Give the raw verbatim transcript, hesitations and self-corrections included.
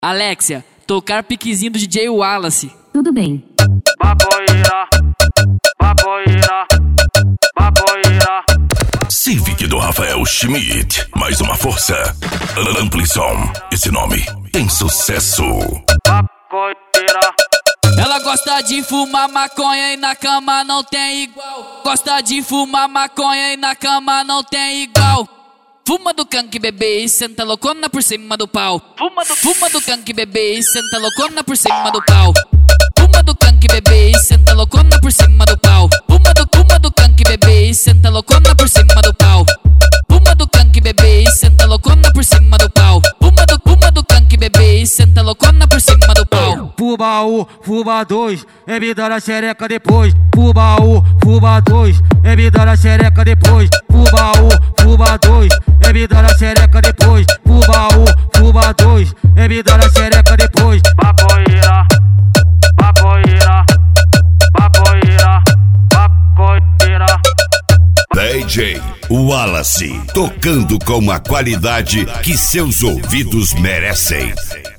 Alexia, tocar piquezinho do D J Wallace. Tudo bem. Baboeira, baboeira, baboeira. Civic do Rafael Schmidt, mais uma força. Amplison, esse nome tem sucesso. Baboeira. Ela gosta de fumar maconha e na cama não tem igual. Gosta de fumar maconha e na cama não tem igual. Fuma do canque, bebê, e senta loucona por cima do pau. Fuma do, fuma do canque, bebê, e senta loucona por cima do pau. Fuma do canque, bebê, e senta loucona por cima do pau. Fuma do, fuma do canque, bebê, e senta loucona por cima do pau. Fuma do canque, bebê, e senta loucona por cima do pau. Fuma do, fuma do canque, bebê, e senta loucona por cima do pau. Fuma um, fuma dois, é me dar a xereca depois. Fuma um, fuma dois, é me dar a xereca depois. Fuma um, fuma dois, é me dar a xereca depois. Fuma um, fuma dois, é me dar a xereca depois. Baboeira, baboeira, baboeira, baboeira. D J Wallace, tocando com a qualidade que seus ouvidos merecem.